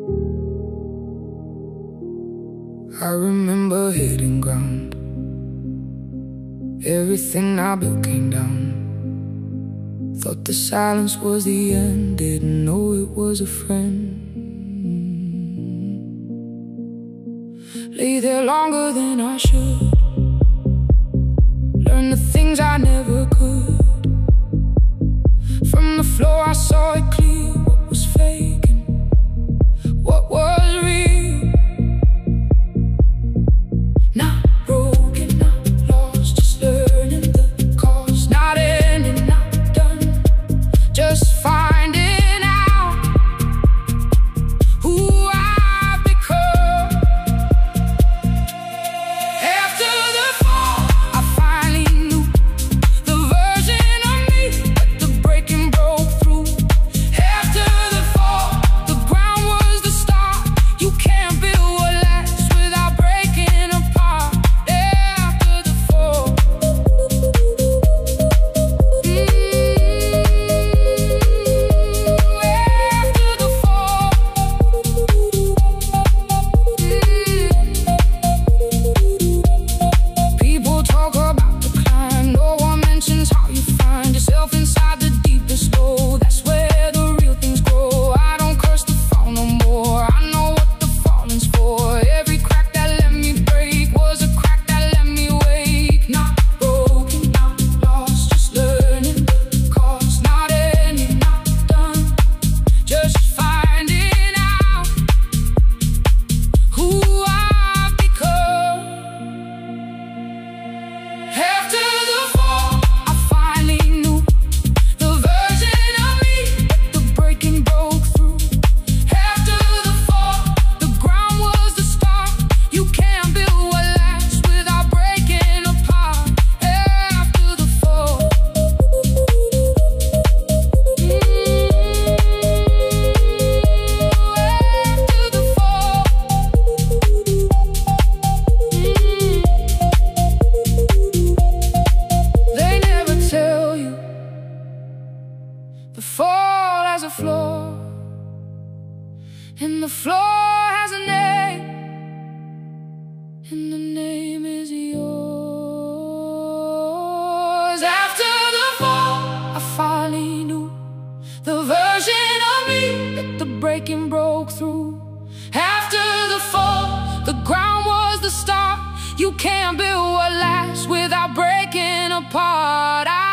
I remember hitting ground. Everything I built came down. Thought the silence was the end. Didn't know it was a friend. Lay there longer than I should. Learn the things I never could. From the floor I saw it clear. What was fake and what was real. Not broken, not lost, just learning the cause. Not ending, not done, just finding out who I've become. After the fall, I finally knew the version of me that the breaking broke through. After the fall, the ground was the start. You can't build what lasts without breaking apart. After the fall, after the fall, people talk about the climb. No one mentions how you find yourself inside the deepest hole. That's where the real things grow. I don't curse the fall no more. I know what the falling's for. Every crack that let me break was a crack that let me wake. Not broken, not lost, just learning the cause. Not ending, not done, just finding out who I've become. After the fall, I finally knew the version of me that the breaking broke through. After the fall, the ground was the start. You can't build what lasts without breaking apart. After the fall, after the fall, they never tell you the fall has a floor, and the floor has a name, and the name is yours. After the fall, I finally knew the version of me that the breaking broke through. After the fall, the ground was the start. You can't build what lasts without breaking apart.